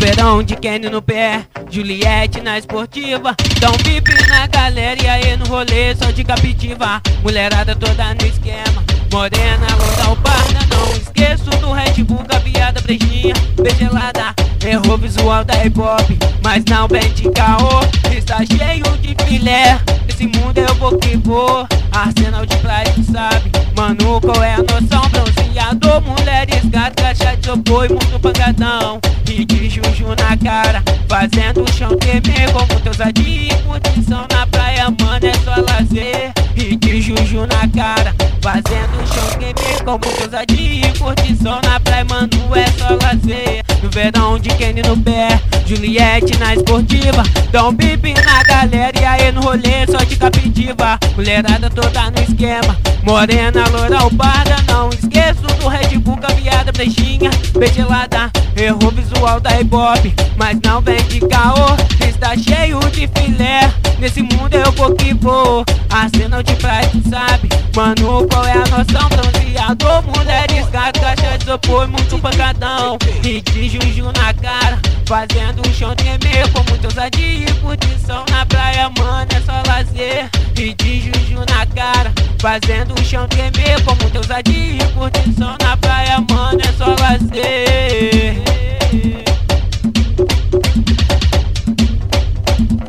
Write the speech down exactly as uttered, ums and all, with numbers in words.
verão de Kenny no pé, Juliette na esportiva. Dá um bip na galera e aí no rolê só de captiva. Mulherada toda no esquema, morena, loura ou parda. Não esqueço do Red Bull, gaviada, brejinha, begelada. Errou o visual da hip hop, mas não vem de caô. Está cheio de filé, esse mundo eu vou que vou. Arsenal de praia, tu sabe, mano, qual é a noção? Bronzeador, mulheres, gato, caixa de isopor e muito pancadão. E de juju na cara, fazendo o chão tremer. Como teus adis e curtição na praia, mano, é só lazer. E de juju na cara, fazendo o chão tremer. Como teus adis e curtição na praia, mano, é só lazer. No verão de Kenny no pé, Juliette na esportiva. Dá um bip na galera e aí no rolê só de captiva. Mulherada toda no esquema, morena, loura ou parda. Não esqueço do Red Bull, caviada, brejinha, begelada. Errou o visual da hip hop, mas não vem de caô. Está cheio de filé, nesse mundo eu vou que vou. Arsenal de praia, tu sabe, mano, qual é a noção? Bronzeador, mulheres, gato, caixa de isopor e muito pancadão. E de juju na cara, fazendo o chão tremer. Com muita ousadia e curtição na praia, mano, é só lazer. E de juju na cara, fazendo o chão tremer. Com muita ousadia e curtição na praia, mano, é só lazer.